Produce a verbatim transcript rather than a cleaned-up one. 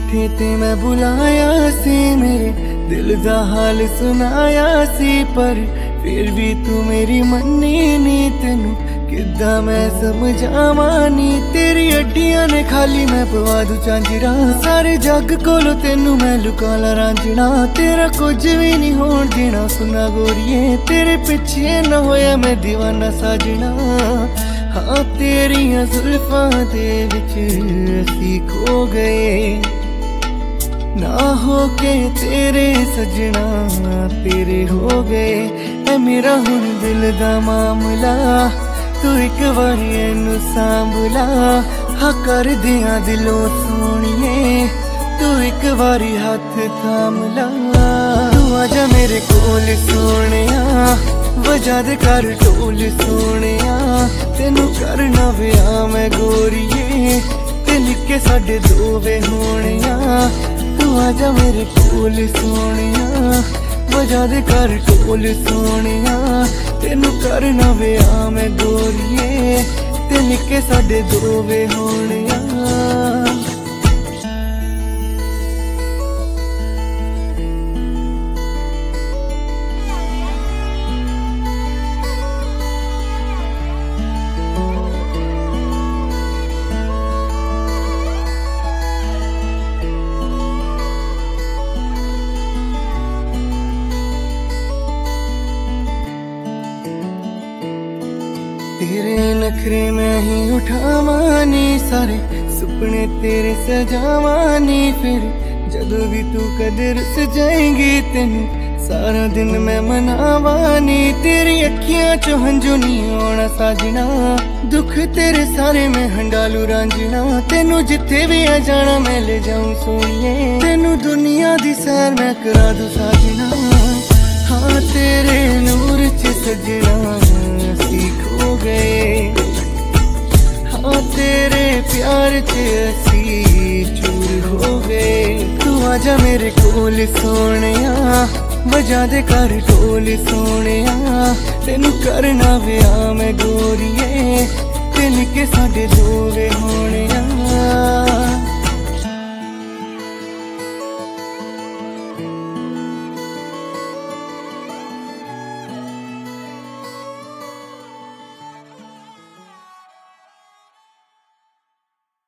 बैठे ते मैं बुलाया सी, मेरे दिल दा हाल सुनाया सी, पर फिर भी तू मेरी मन्नी नी। तेनू किद्दां मैं समझावां नी, तेरी अड्डियां ने खाली मैं पवा दूं झांजरा। सारे जग कोलों तेनू मैं लुका ला रांझना, तेरा कुछ भी नहीं होण देना सुना गोरिए, तेरे पिछे न होया मैं दीवाना साजना। हाँ तेरियां जुल्फां दे विच असीं खो गए, ना होके तेरे सजना तेरे हो गए। ऐ मेरा हुण दिल दा मामला, तू एक बारी इनू सांभला। हाँ कर दियां दिलों सोनिए, तू एक बारी हाथ थाम ला। तू आजा मेरे कोल सोनिया, वजा दे कर ढोल सोनिया। तेनू करना विआह मैं गोरिए, ते निक्के साडे दो वे होनिया। तू आजा मेरे कोल सोनिया, वजा दे कर ढोल सोनिया। तेनू करना विआह मैं गोरिए, ते निक्के साडे दो वे होनिया। तेरे नखरे मैं ही उठावानी, सारे सुपने तेरे सजावानी। फिर जदों भी तू कदर सजाएंगी, तेनू सारा दिन मैं मनावानी। तेरी अखियां चो हंजू नहीं आना साजना, दुख तेरे सारे मैं हंडालू रांझना। तेनू जिथे भी आ जाना मैं ले जाऊं सोनिए, तेनू दुनिया दी सैर मैं करा दूं साजना। हाँ तेरे नूर च सजना असीं खो गए, हाँ तेरे प्यार च असीं चूर हो गए। तू आजा मेरे कोल सोनिया, वजा दे कर ढोल सोनिया। तेनू करना विआह मैं गोरिए, ते निक्के साडे दो वे होनिया।